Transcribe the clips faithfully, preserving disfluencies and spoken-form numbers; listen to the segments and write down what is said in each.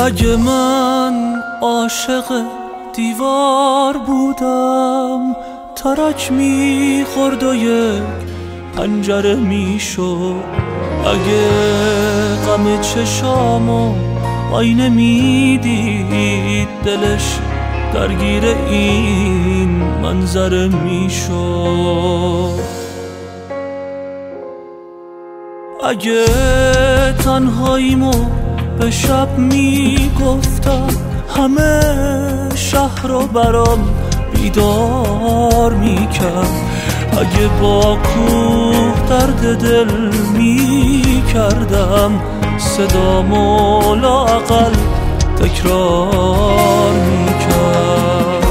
اگه من عاشق دیوار بودم ترک میخورد و یک پنجره میشد. اگه غم چشامو آینه میدید دلش درگیر این منظره میشد. اگه تنهاییمو به شب میگفتم همه شهر رو برام بیدار میکرد. اگه با کوه درد دل میکردم صدامو لااقل تکرار میکرد.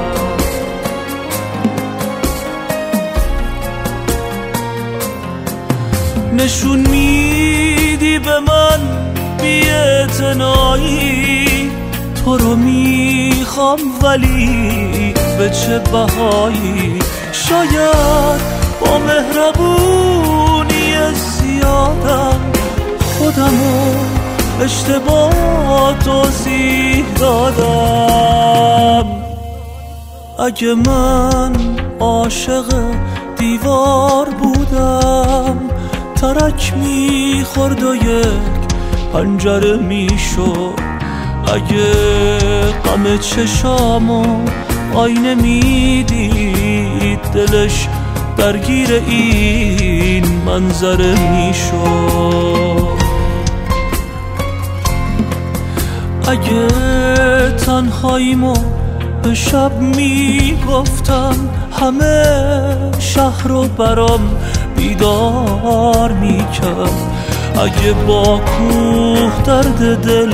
نشون میدی به من بی‌اعتنایی، تو رو میخوام ولی به چه بهایی؟ شاید با مهربونی زیادم خودمو اشتباه توضیح دادم. اگه من عاشق دیوار بودم ترک میخورد و یک پنجره میشد. اگه غم چشامو آینه میدید دلش درگیر این منظره میشد. اگه تنهاییمو به شب میگفتم همه شهر رو برام بیدار میکرد. اگه با کوه درد دل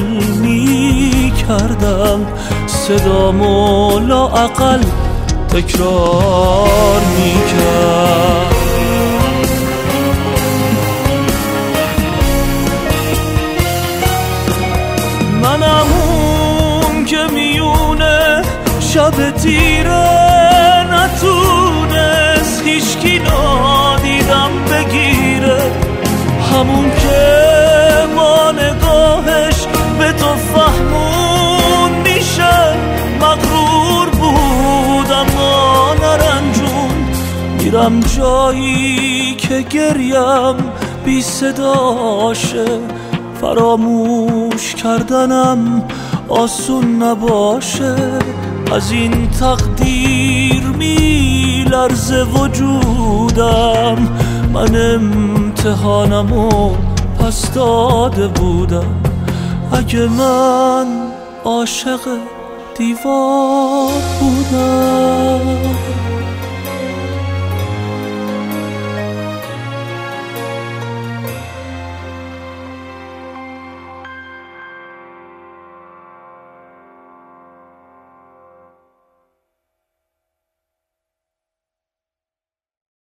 میکردم صدامو لااقل تکرار میکرد. منم اون که میونه شب تیره نتونست هیچکی نادیدم بگیره، همون که با نگاهش به تو فهمون میشه مغرور بود اما نرنجون. میرم جایی که گریم بی صداشه، فراموش کردنم آسون نباشه. از این تقدیر میلرزه وجودم، من امتحانمو پس داده بودم. اگه من عاشق دیوار بودم